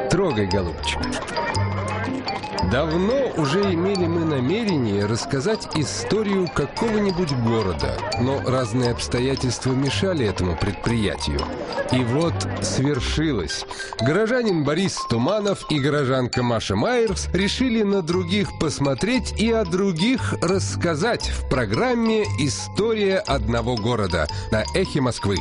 Трогай, голубчик. Давно уже имели мы намерение рассказать историю какого-нибудь города, но разные обстоятельства мешали этому предприятию. И вот свершилось. Горожанин Борис Туманов и горожанка Маша Майерс решили на других посмотреть и о других рассказать в программе «История одного города» на Эхе Москвы.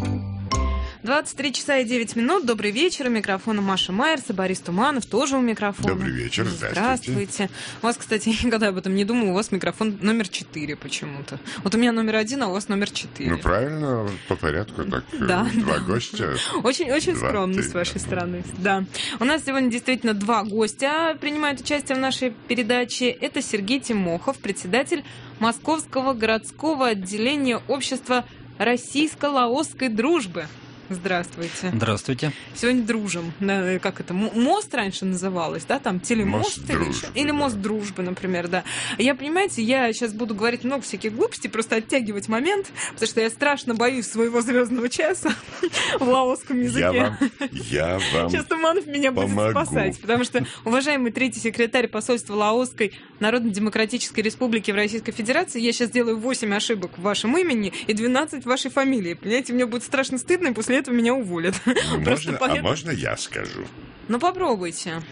23 часа и 9 минут. Добрый вечер. У микрофона Маша Майерс и Борис Туманов тоже у микрофона. Добрый вечер. Здравствуйте. У вас, кстати, я никогда об этом не думала, у вас микрофон номер 4 почему-то. Вот у меня номер 1, а у вас номер 4. Ну, правильно, по порядку так. Да. Два гостя. Очень скромно с вашей стороны. Да. У нас сегодня действительно два гостя принимают участие в нашей передаче. Это Сергей Тимохов, председатель Московского городского отделения общества российско-лаосской дружбы. Здравствуйте. Здравствуйте. Сегодня дружим. Как это? Мост раньше называлось, да? Там телемост Мост дружбы, или мост да. дружбы, например, да. Я, понимаете, я сейчас буду говорить много всяких глупостей, просто оттягивать момент, потому что я страшно боюсь своего звездного часа в лаосском языке. Я вам Сейчас Туманов меня будет спасать, потому что уважаемый третий секретарь посольства Лаосской Народно-Демократической Республики в Российской Федерации, я сейчас делаю 8 ошибок в вашем имени и 12 в вашей фамилии. Понимаете, мне будет страшно стыдно, и после этого меня уволят. Можно я скажу? Ну, попробуйте.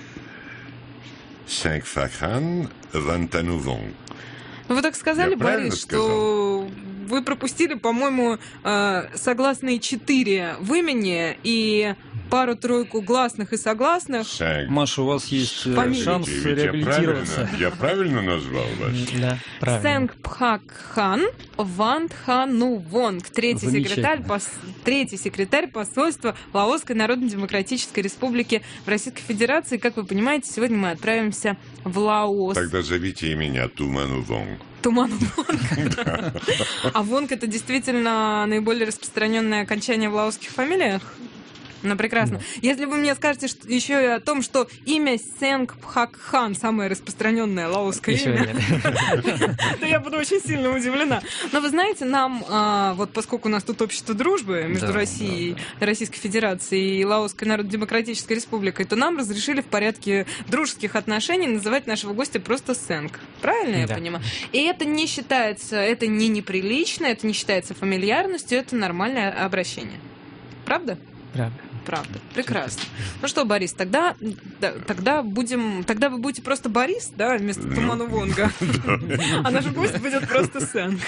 Сенкфахан Вантанувон. Вы так сказали, Борис, что вы пропустили, по-моему, согласные 4 в имени и пару-тройку гласных и согласных. Маша, у вас есть шанс реабилитироваться. Я правильно назвал вас? Да, правильно. Сенкпхакхан Вантханувонг, третий секретарь посольства Лаосской Народно-Демократической Республики в Российской Федерации. Как вы понимаете, сегодня мы отправимся в Лаос. Тогда зовите и меня Туманувонг. Туманувонг. А вонг — это действительно наиболее распространенное окончание в лаосских фамилиях? Ну, прекрасно. Если вы мне скажете еще и о том, что имя Сенкпхакхан самое распространенное лаосское имя, то я буду очень сильно удивлена. Но вы знаете, нам, вот поскольку у нас тут общество дружбы между Россией, Российской Федерацией и Лаосской Народно-Демократической Республикой, то нам разрешили в порядке дружеских отношений называть нашего гостя просто Сенк. Правильно я понимаю? И это не считается, это не неприлично, это не считается фамильярностью, это нормальное обращение. Правда? Правда. Прекрасно. Ну что, Борис, тогда вы будете просто Борис, да, вместо Туманувонга. А наш гость будет просто Сенк.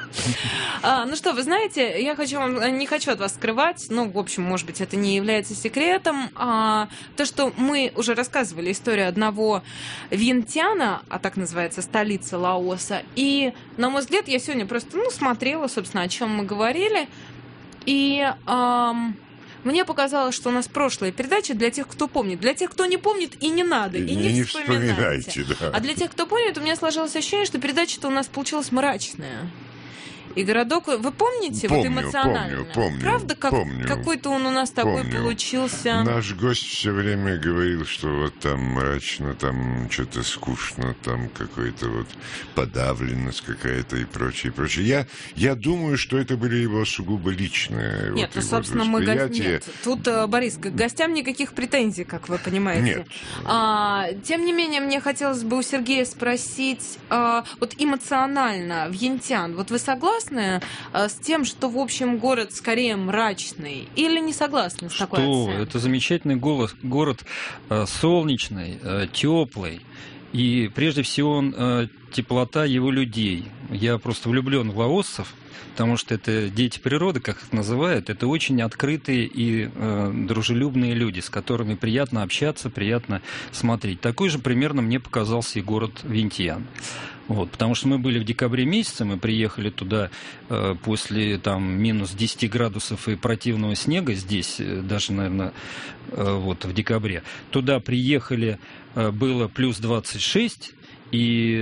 Ну что, вы знаете, я не хочу от вас скрывать, ну, в общем, может быть, это не является секретом, то, что мы уже рассказывали историю одного Вьентьяна, а так называется столица Лаоса, и, на мой взгляд, я сегодня просто, смотрела, собственно, о чем мы говорили, и... Мне показалось, что у нас прошлая передача для тех, кто помнит. Для тех, кто не помнит, и не надо, и не вспоминайте. Да. А для тех, кто помнит, у меня сложилось ощущение, что передача-то у нас получилась мрачная. И городок, вы помните, помню, вот эмоционально? Помню. Правда, какой-то он у нас такой получился? Наш гость все время говорил, что вот там мрачно, там что-то скучно, там какая-то вот подавленность какая-то и прочее, прочее. Я думаю, что это были его сугубо личные. Нет, вот собственно, мы нет. Тут, Борис, к гостям никаких претензий, как вы понимаете. Нет. Тем не менее, мне хотелось бы у Сергея спросить, вот эмоционально, Вьентьян, вот вы согласны с тем, что, в общем, город скорее мрачный? Или не согласны с такой оценкой? Это замечательный город, солнечный, теплый. И прежде всего теплота его людей. Я просто влюблен в лаосцев, потому что это дети природы, как их называют. Это очень открытые и дружелюбные люди, с которыми приятно общаться, приятно смотреть. Такой же примерно мне показался и город Вьентьян. Вот, потому что мы были в декабре месяце, мы приехали туда после минус 10 градусов и противного снега здесь, даже, наверное, в декабре. Туда приехали, было плюс 26, И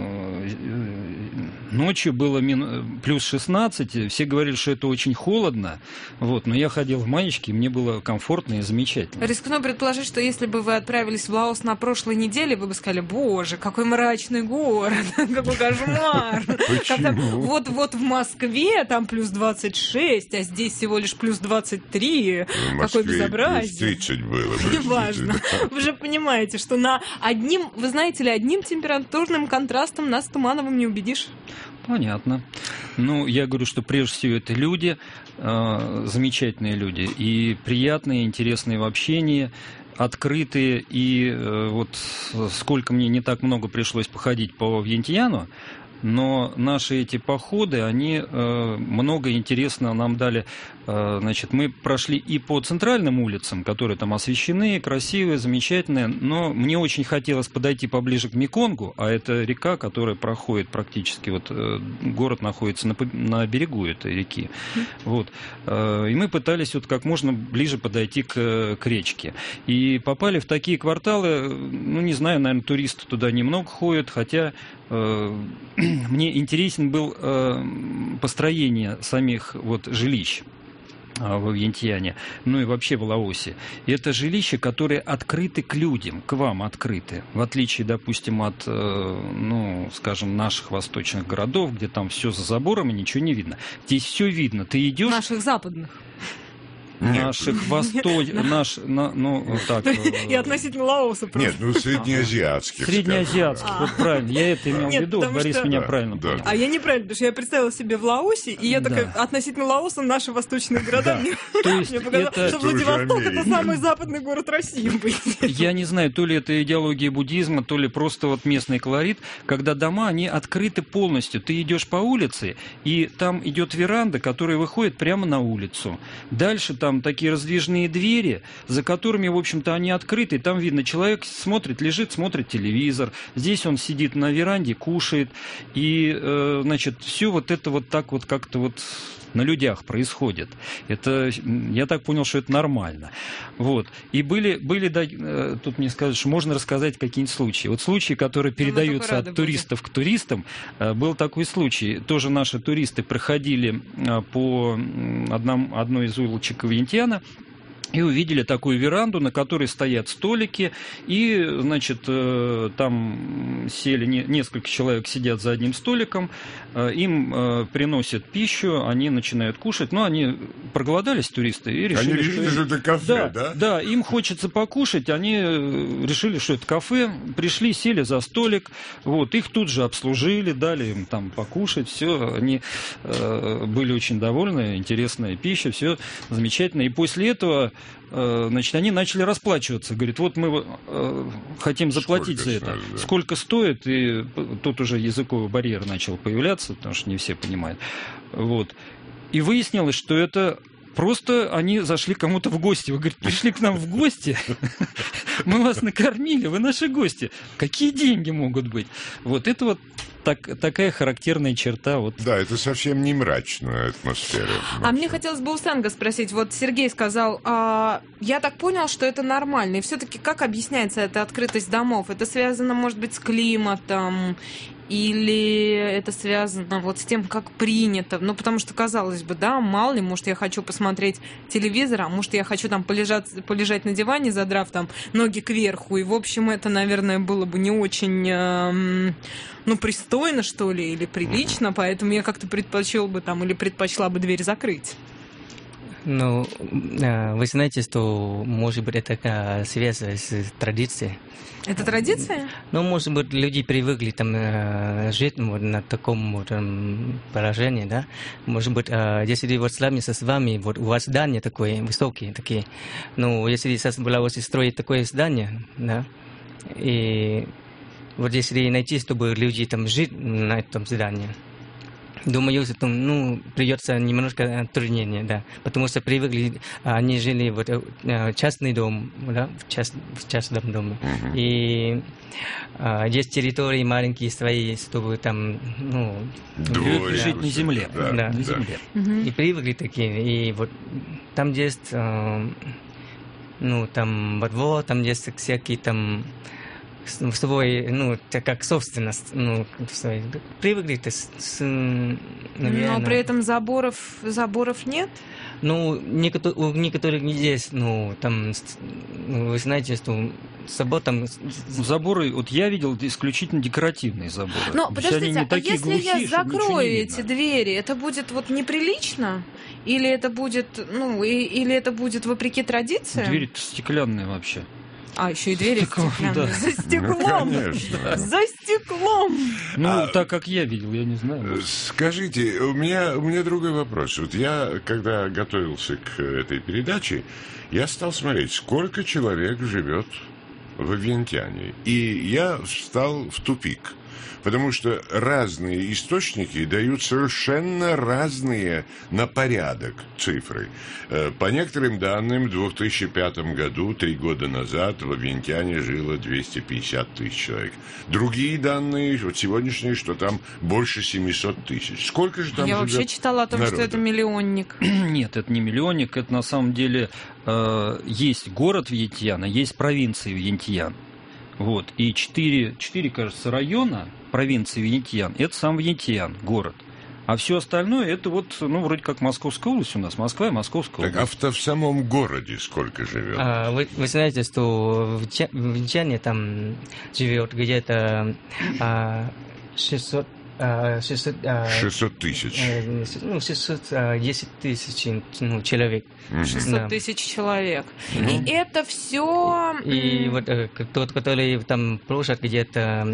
ночью было плюс 16, все говорили, что это очень холодно, вот, но я ходил в маечке, и мне было комфортно и замечательно. Рискну предположить, что если бы вы отправились в Лаос на прошлой неделе, вы бы сказали: боже, какой мрачный город, какой кошмар. Вот в Москве там плюс 26, а здесь всего лишь плюс 23. Какое безобразие. Плюс 30 было. Неважно. Вы же понимаете, что вы знаете ли, одним температурным контрастом нас Тумановым не убедишь. Понятно. Ну, я говорю, что прежде всего это люди, замечательные люди, и приятные, интересные в общении, открытые, и вот сколько мне не так много пришлось походить по Вьентьяну, но наши эти походы, они много интересного нам дали. Значит, мы прошли и по центральным улицам, которые там освещены, красивые, замечательные, но мне очень хотелось подойти поближе к Меконгу, а это река, которая проходит практически, вот город находится на берегу этой реки. Вот. И мы пытались вот как можно ближе подойти к речке. И попали в такие кварталы, ну, не знаю, наверное, туристы туда немного ходят, хотя мне интересен был построение самих вот жилищ во Вьентьяне, ну и вообще в Лаосе. И это жилища, которые открыты к людям, к вам открыты. В отличие, допустим, от, ну, скажем, наших восточных городов, где там все за забором и ничего не видно. Здесь все видно. Ты идешь... Наших западных. Наших восточных, ну, так... И относительно Лаоса просто. Нет, ну, среднеазиатских. Среднеазиатских, вот правильно. Я это имел в виду, Борис меня правильно понял. А я неправильно, потому что я представила себе в Лаосе, и я такая, относительно Лаоса, наши восточные города, мне показалось, что Владивосток — это самый западный город России. Я не знаю, то ли это идеология буддизма, то ли просто вот местный колорит, когда дома, они открыты полностью. Ты идешь по улице, и там идет веранда, которая выходит прямо на улицу. Дальше там такие раздвижные двери, за которыми, в общем-то, они открыты. Там видно, человек смотрит, лежит, смотрит телевизор. Здесь он сидит на веранде, кушает. И, значит, все вот это вот так вот как-то вот на людях происходит. Это, я так понял, что это нормально. Вот. И были тут мне сказали, что можно рассказать какие-нибудь случаи. Вот случаи, которые передаются от туристов к туристам. Был такой случай. Тоже наши туристы проходили по одной из улочек Вьентьяна и увидели такую веранду, на которой стоят столики, и, значит, там сели, несколько человек сидят за одним столиком, им приносят пищу, они начинают кушать, но они проголодались, туристы, и решили, они решили, что это кафе, да? Да, им хочется покушать, они решили, что это кафе, пришли, сели за столик, вот, их тут же обслужили, дали им там покушать, все, они были очень довольны, интересная пища, все замечательно, и после этого, значит, они начали расплачиваться. Говорит, вот мы хотим заплатить за это. Сколько стоит? И тут уже языковый барьер начал появляться, потому что не все понимают. Вот. И выяснилось, что это просто они зашли кому-то в гости. Вы, говорит, пришли к нам в гости, мы вас накормили, вы наши гости. Какие деньги могут быть? Вот это вот такая характерная черта. Вот. Да, это совсем не мрачная атмосфера. А мне хотелось бы у Сенга спросить. Вот Сергей сказал, я так понял, что это нормально. И все-таки как объясняется эта открытость домов? Это связано, может быть, с климатом? Или это связано вот с тем, как принято? Ну, потому что, казалось бы, да, мало ли, может, я хочу посмотреть телевизор, а может, я хочу там полежать на диване, задрав там ноги кверху. И, в общем, это, наверное, было бы не очень, ну, пристойно, что ли, или прилично, поэтому я как-то предпочла бы дверь закрыть. Ну, вы знаете, что, может быть, это связано с традицией. Это традиция? Ну, может быть, люди привыкли там жить вот, на таком вот, положении, да. Может быть, если вот сравниться с вами, вот у вас здания такое высокие, такие. Ну, если сейчас в Лаосе строить такое здание, да, и вот если найти, чтобы люди там жить на этом здании, думаю, что ну, придется немножко труднее, да, потому что привыкли, они жили вот частный дом, да, в частном доме, и есть территории маленькие свои, чтобы там, ну, жить на земле, да, на земле, и привыкли такие, и вот там есть, ну, там во двор, там есть всякие там свой, ну, так как собственность, ну, свой, привыкли, наверное. Но при этом заборов нет? Ну, у некоторых здесь, ну, там, вы знаете, что забор там... Заборы, вот я видел исключительно декоративные заборы. Но То есть они подождите, не а такие если глухие, я чтобы ничего закрою не эти видно. двери, это будет вот неприлично? Или это будет, ну, или это будет вопреки традициям? Двери-то стеклянные вообще. А, еще и двери Стеклом, стеклянные. да. За Ну, стеклом! конечно. За стеклом! Ну, так как я видел, я не знаю. Скажите, у меня другой вопрос. Вот я, когда готовился к этой передаче, я стал смотреть, сколько человек живет в Виентяне. И я встал в тупик. Потому что разные источники дают совершенно разные на порядок цифры. По некоторым данным, в 2005 году, 3 года назад, в Виентяне жило 250 тысяч человек. Другие данные, вот сегодняшние, что там больше 700 тысяч. Сколько же там Я живет вообще читала о том, народа? что это миллионник. Нет, это не миллионник, это на самом деле есть город Вьентьян, а есть провинция Вьентьян. Вот. И 4, кажется, района провинции Вьентьян, это сам Вьентьян, город. А все остальное, это вот, ну, вроде как Московская область у нас, Москва и Московская область. Так, а в самом городе сколько живет? Вы знаете, что в Вьентьяне там живет где-то 600 тысяч. Ну, 610 тысяч человек. 600 тысяч человек. И это все... И вот тот, который там площадь где-то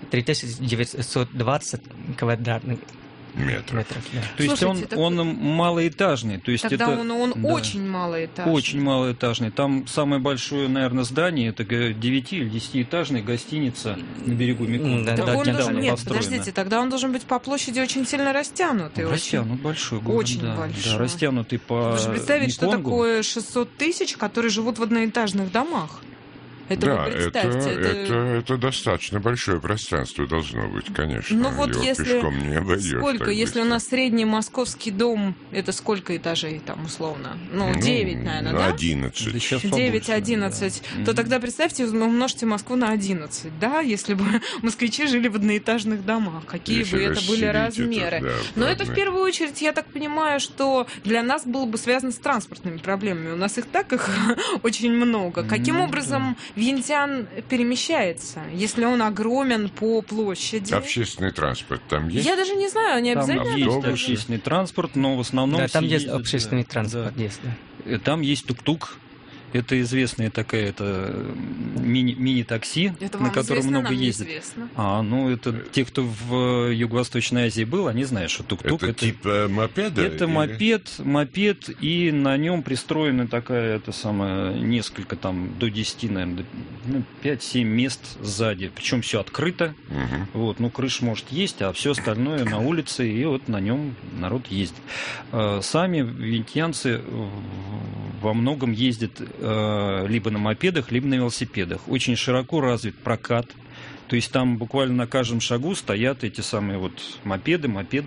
3920 квадратных Метров. да. То есть Слушайте, он малоэтажный. То есть Тогда это, он да, очень малоэтажный. очень малоэтажный. Там самое большое, наверное, здание, это 9 или 10-этажная гостиница на берегу Меконга. Да, Так да, он недавно должен... Нет, построена. подождите, тогда он должен быть по площади очень сильно растянутый. Растянут большой город, Очень да, большой. да, растянутый по Вы же представить, что Меконгу. такое 600 тысяч, которые живут в одноэтажных домах. Это Да, вы представьте. это достаточно большое пространство должно быть, конечно. Ну вот Его если... пешком не обойдешь. Сколько? так Если у быстро. нас средний московский дом, это сколько этажей там условно? Ну, 9, наверное, да? 11. Да сейчас 9-11, да. то тогда представьте, умножьте Москву на 11, да, если бы москвичи жили в одноэтажных домах, какие Если бы это были расселить размеры. это, да, Но это в правда. первую очередь, я так понимаю, что для нас было бы связано с транспортными проблемами. У нас их очень много. Каким Ну, образом Вьентян перемещается, если он огромен по площади? Общественный транспорт там есть? Я даже не знаю, не Там обязательно. есть автобусы? общественный транспорт, но в основном Да, там все есть ездят, общественный да, транспорт, да. есть, да. Там есть тук-тук. Это известная такая мини-такси, Это на вам котором известно, много нам ездят. неизвестно. Ну это те, кто в Юго-Восточной Азии был, они знают, что тук-тук Это типа мопеда? это или- мопед, и на нем пристроена такая, это самое, несколько там, до 10, наверное, 5-7 мест сзади. Причем все открыто. Мгм. Вот, ну, крыша может есть, а все остальное на улице, и вот на нем народ ездит. Сами вьентьянцы во многом ездят либо на мопедах, либо на велосипедах. Очень широко развит прокат. То есть там буквально на каждом шагу стоят эти самые вот мопеды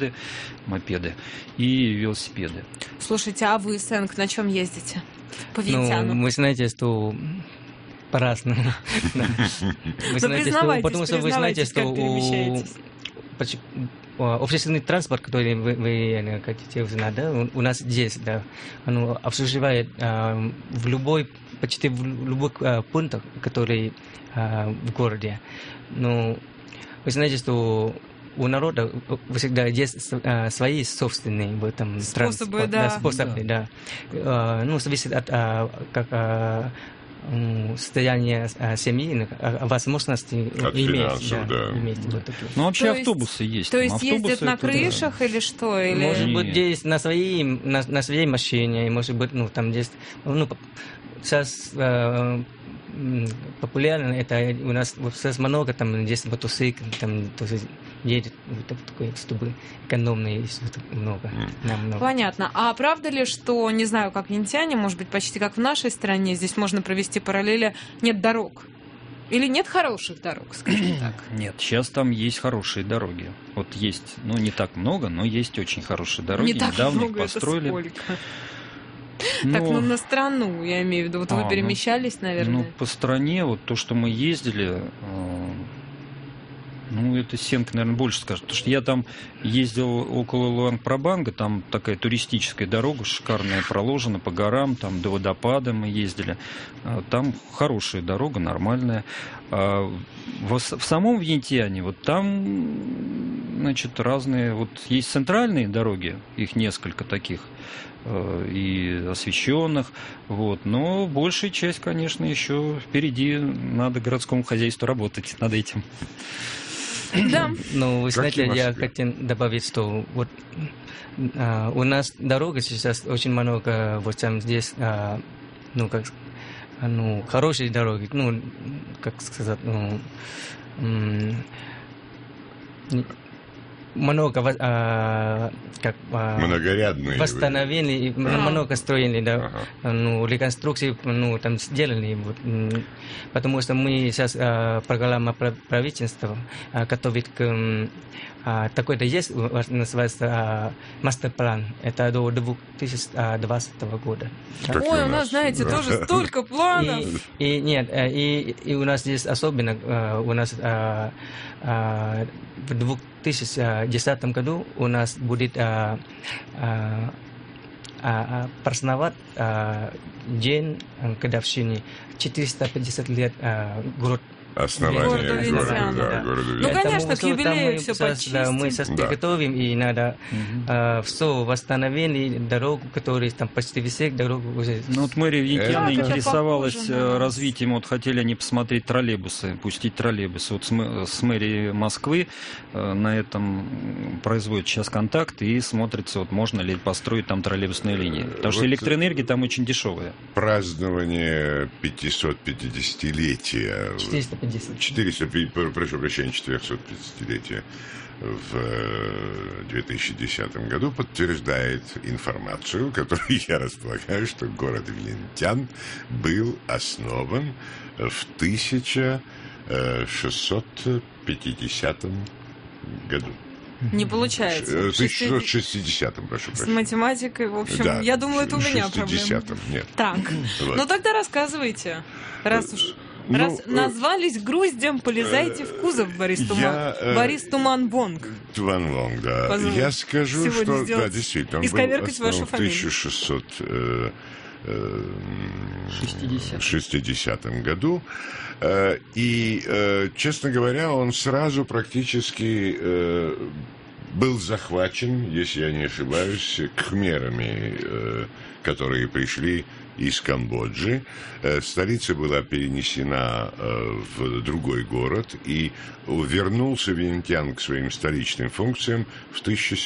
и велосипеды. Слушайте, а вы, Сэнк, на чем ездите? По Ну, Вьентяну? вы знаете, что по-разному. Да. Вы знаете, что, потому что вы знаете, что как перемещаетесь. общественный транспорт, который вы хотите узнать, да, у нас здесь, да, он обслуживает почти в любых пунктах, которые в городе. Но вы знаете, что у народа всегда есть свои собственные в этом Способы, транспорте. да. Способы, да. Ну, зависит от состояния семьи, возможности От иметь. финансов, да. Иметь вот такие. Ну, вообще То есть- автобусы есть. То там. есть ездят Автобусы на это, да. крышах или что? Или... Может Нет. быть, здесь на своей машине, может быть, ну, там здесь, ну, сейчас популярно это у нас вот сейчас много там здесь мотоцикл, там тоже едет вот такой, чтобы экономно и много. Нам много. Понятно. А правда ли, что, не знаю, как в Вьентяне, может быть, почти как в нашей стране, здесь можно провести параллели, нет дорог? Или нет хороших дорог, скажем так? Нет, сейчас там есть хорошие дороги. Вот есть, ну, не так много, но есть очень хорошие дороги. Не так Недавно их много, это построили. сколько? Так, ну на страну, я имею в виду. Вот вы ну, перемещались, наверное. Ну, по стране, вот то, что мы ездили, ну, это Сенка, наверное, больше скажет. Потому что я там ездил около Луанг-Прабанга, там такая туристическая дорога шикарная проложена по горам, там до водопада мы ездили. Там хорошая дорога, нормальная. А в самом Вьентьяне, вот там, значит, разные... Вот есть центральные дороги, их несколько таких, и освещенных, вот. Но большая часть, конечно, еще впереди. Надо городскому хозяйству работать над этим. Да. Ну, вы знаете, я хотел добавить, что вот у нас дорога сейчас очень много, вот там здесь, ну, как, ну, хорошие дороги, ну, как сказать, ну, много как многорядные восстановили, много строили, да, ну, реконструкции, ну, там сделали, вот, потому что мы сейчас программа правительства готовит к такой-то есть, называется мастер-план, это до 2020 года. Ой, у нас, знаете, тоже столько планов. И нет, и у нас здесь особенно, у нас в 2010 году у нас будет праздновать день годовщины 450 лет город. Основание города Вьентьян. Ну, конечно, к юбилею все почистим. Да, мы сейчас приготовим, и надо все восстановили дорогу, которая там почти вся дорога уже... Ну, вот мэрия Вьентьяна интересовалась развитием, вот хотели они посмотреть троллейбусы, пустить троллейбусы. Вот с мэрией Москвы на этом производят сейчас контакт и смотрится, вот можно ли построить там троллейбусные линии. Потому что электроэнергия там очень дешевая. Празднование 550-летия... 450-летия в 2010 году подтверждает информацию, которую я располагаю, что город Вьентьян был основан в 1650 году. Не получается. В 1660-м, прошу прощения. С математикой, в общем, да, я думала, это у меня проблема. Нет. Так, вот. Ну тогда рассказывайте, раз уж... Раз назвались груздем, полезайте в кузов, Борис Туманвонг. Туманвонг, да. Позвольте я скажу, что да, действительно, он был основан в 1660 году. И, честно говоря, он сразу практически был захвачен, если я не ошибаюсь, кхмерами, которые пришли из Камбоджи. Столица была перенесена в другой город, и вернулся Вьентьян к своим столичным функциям в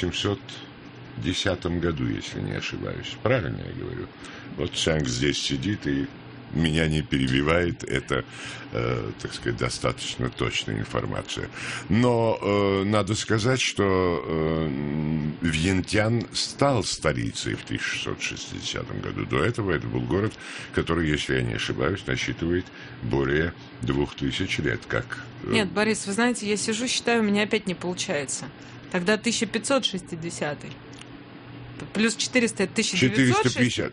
1710 году, если не ошибаюсь. Правильно я говорю? Вот Цянг здесь сидит и меня не перебивает, это, так сказать, достаточно точная информация. Но надо сказать, что Вьентьян стал столицей в 1660 году. До этого это был город, который, если я не ошибаюсь, насчитывает более 2000 лет. Как... Нет, Борис, вы знаете, я сижу, считаю, у меня опять не получается. Тогда 1560. Плюс 400 – это 1960.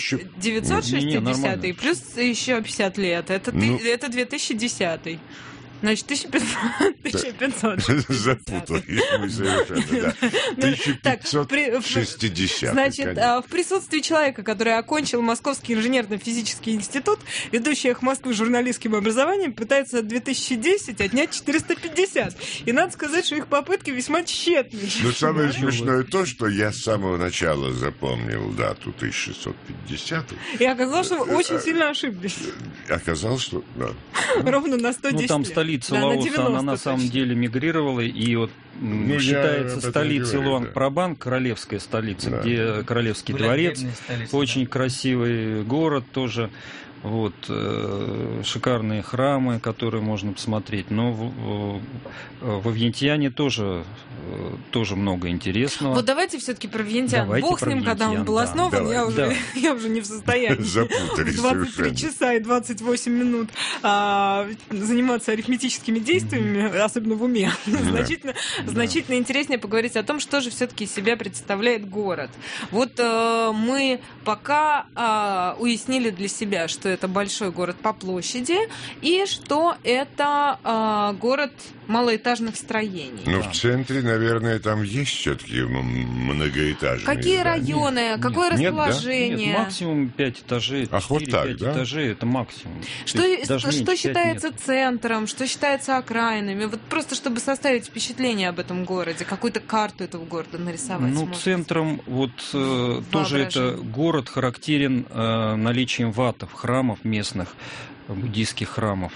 960 плюс еще 50 лет. Это 2010. Значит, 1500. Запутались мы совершенно, да. 1560. Значит, в присутствии человека, который окончил Московский инженерно-физический институт, ведущий «Эхо Москвы» журналистским образованием, пытается 2010 отнять 450. И надо сказать, что их попытки весьма тщетны. Но самое смешное то, что я с самого начала запомнил дату 1650. И оказалось, что вы очень сильно ошиблись. Оказалось, что... Да. Ровно на 110 лет. Ну, там столица Лаоса, она на самом деле мигрировала, и вот считается столицей Луанг-Прабанг, королевская столица, где королевский дворец, очень красивый город тоже. Вот, шикарные храмы, которые можно посмотреть. Но во Вьентьяне тоже много интересного. Вот давайте все-таки про Вьентьян. Бог с ним, когда он был основан, я уже не в состоянии запутались в 23 часа и 28 минут заниматься арифметическими действиями, особенно в уме. Значительно интереснее поговорить о том, что же все-таки из себя представляет город. Вот мы пока уяснили для себя, что это большой город по площади и что это город малоэтажных строений. Ну, в центре, наверное, там есть все-таки многоэтажные. Какие здания? районы, какое расположение? Нет, максимум 5 этажей. 4-5 вот так, этажей, это максимум. Что считается центром, что считается окраинами? Вот просто чтобы составить впечатление об этом городе, какую-то карту этого города нарисовать. Ну, центром тоже это город характерен наличием ватов, храмов местных, буддийских храмов.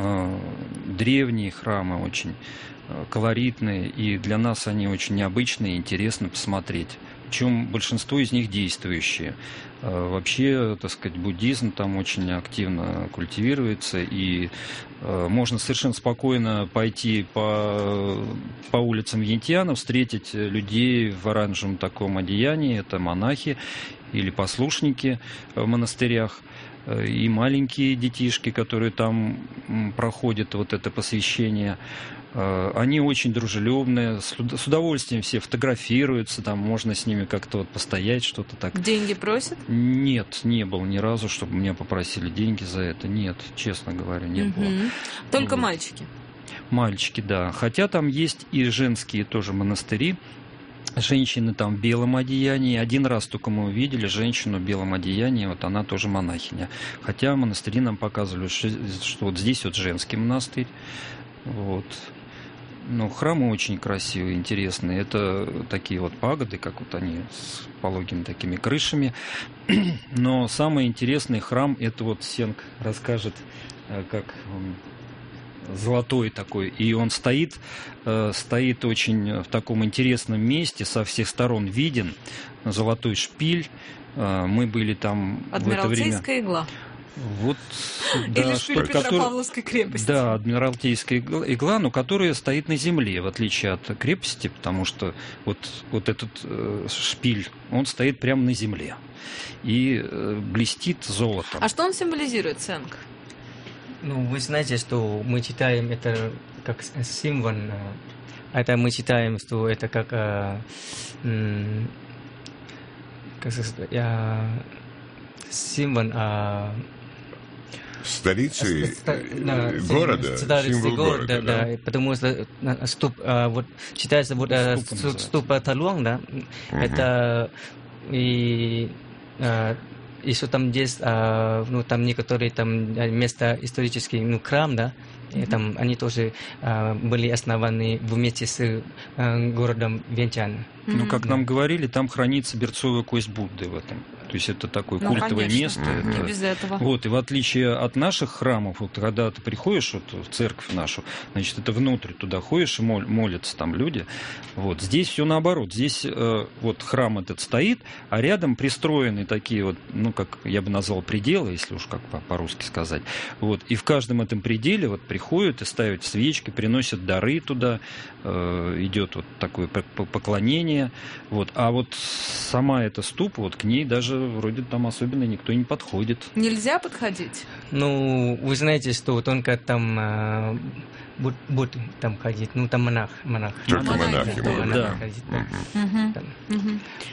Древние храмы очень колоритные, и для нас они очень необычные и интересно посмотреть. Причем большинство из них действующие. Вообще, так сказать, буддизм там очень активно культивируется, и можно совершенно спокойно пойти по улицам Вьентьяна, встретить людей в оранжевом таком одеянии, это монахи или послушники в монастырях, и маленькие детишки, которые там проходят вот это посвящение. Они очень дружелюбные, с удовольствием все фотографируются, там можно с ними как-то вот постоять, что-то так. Деньги просят? Нет, не было ни разу, чтобы меня попросили деньги за это. Нет, честно говоря, не было. Только мальчики? Мальчики, да. Хотя там есть и женские тоже монастыри. Женщины там в белом одеянии. Один раз только мы увидели женщину в белом одеянии, вот она тоже монахиня. Хотя монастыри нам показывали, что вот здесь вот женский монастырь. Вот. Ну, храмы очень красивые, интересные. Это такие вот пагоды, как вот они с пологими такими крышами. Но самый интересный храм, это вот Сенг расскажет, как он золотой такой, и он стоит очень в таком интересном месте, со всех сторон виден, золотой шпиль. Мы были там в это время. Адмиралтейская игла. Вот, да, или шпиль Петропавловской крепости. Да, Адмиралтейская игла, но которая стоит на земле, в отличие от крепости, потому что вот этот шпиль, он стоит прямо на земле и блестит золотом. А что он символизирует, Сенг? Ну, вы знаете, что мы читаем это как символ. Это мы читаем, что это как символ столицы города, символ города, да, потому что вот читается вот ступа Талуан, да, это и еще там есть, ну, там некоторые там места исторические, ну, храм, да, и там они тоже были основаны вместе с городом Вьентьян. Ну, как нам говорили, там хранится берцовая кость Будды в этом. То есть это такое культовое место. Не без этого. Вот, и в отличие от наших храмов, вот когда ты приходишь вот, в церковь нашу, значит, это внутрь туда ходишь и молятся там люди. Вот, здесь все наоборот. Здесь вот храм этот стоит, а рядом пристроены такие вот, ну, как я бы назвал, пределы, если уж как по-русски сказать. Вот, и в каждом этом пределе вот приходят и ставят свечки, приносят дары туда, идет вот такое поклонение. Вот, а вот сама эта ступа, вот к ней даже вроде там особенно никто не подходит. Нельзя подходить? Ну, вы знаете, что только там будут там ходить, ну там монах. Только монахи. Да.